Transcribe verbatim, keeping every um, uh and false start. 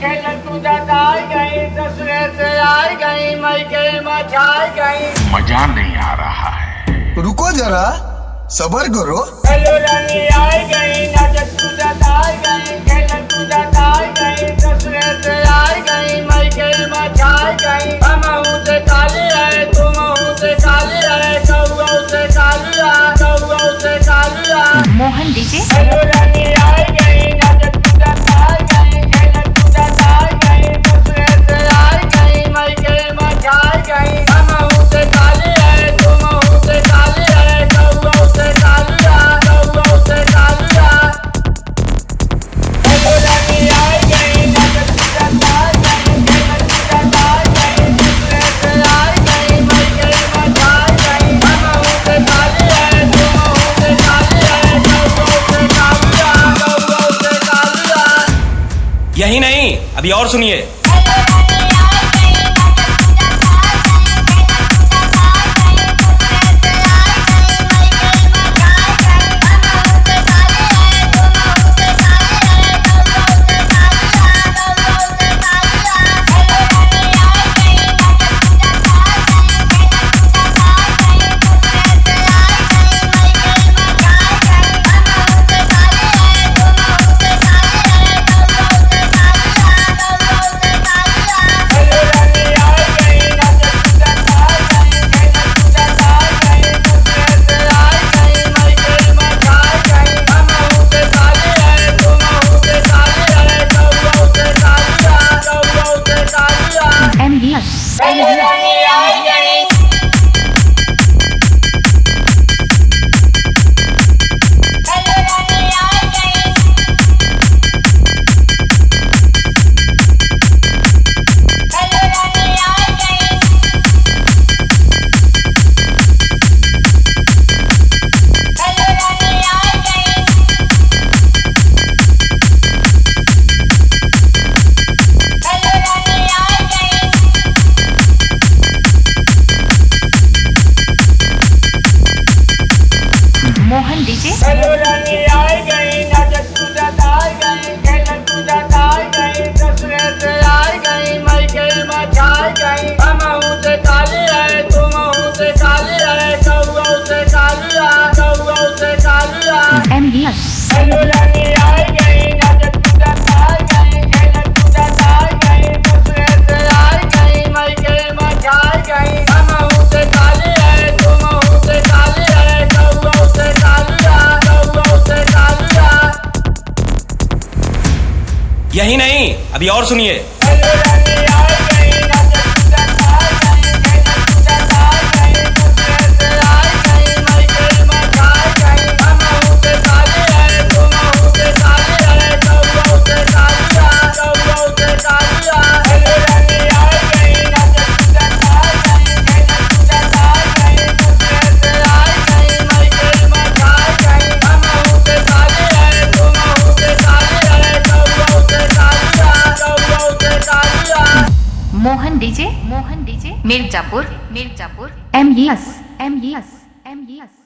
खेलन कूदत आई गई, ससुरे से आई गई, मैके मचाई गई। मजा नहीं आ रहा है। रुको जरा, सबर करो। हेलो रानी आई गई, नाचत कूदत आई गई, खेलन कूदत आई गई, ससुरे से आई गई, मैके मचाई गई। हमहू से काली है, तुमहू से काली है, कौआ से काली है, कौआ से काली है। मोहन डीजे। हेलो रानी आई गई, नाचत कूदत आई गई, खेलन कूदत आई गई, ससुरे से आई गई, मैके मचाई गई। हमहू से काली है, तुमहू से काली है, कौआ से काली है, कौआ से काली है। हेलो रानी आई गई, नाचत कूदत आई गई, खेलन कूदत आई गई, ससुरे से आई गई, मैके मचाई गई। हमहू से काली है, तुमहू से काली है, कौआ से काली है, कौआ से काली है। यही नहीं, अभी और सुनिए। M S Mohan DJ. Hello रानी आई गई, नाचत कूदत आई गई, खेलन कूदत आई गई, ससुरे से आई गई, मैके मचाई गई। हमहू से काली है, तुमहू से काली है, कौआ से काली है, कौआ से काली है। एम यस हेलो रानी आई गई, नाचत कूदत आई गई, खेलन कूदत आई गई, ससुरे से आई गई, मैके मचाई गई। हमहू से काली है, तुमहू से काली है, कौआ से काली है, कौआ से काली है। यही नहीं, अभी और सुनिए। हेलो रानी आई गई, नाचत कूदत आई गई, खेलन कूदत आई गई, ससुरे से आई गई, मैके मचाई गई। हमहू से काली है, तुमहू से काली है, कौआ से काली है, कौआ से काली है। हेलो रानी आई गई, नाचत कूदत आई गई, खेलन कूदत आई गई, ससुरे से आई गई, मैके मचाई गई। हमहू से काली है, तुमहू से काली है, कौआ से काली है, कौआ से काली है। Mohan DJ. Mohan DJ Mirzapur. Mirzapur. M S M S M yes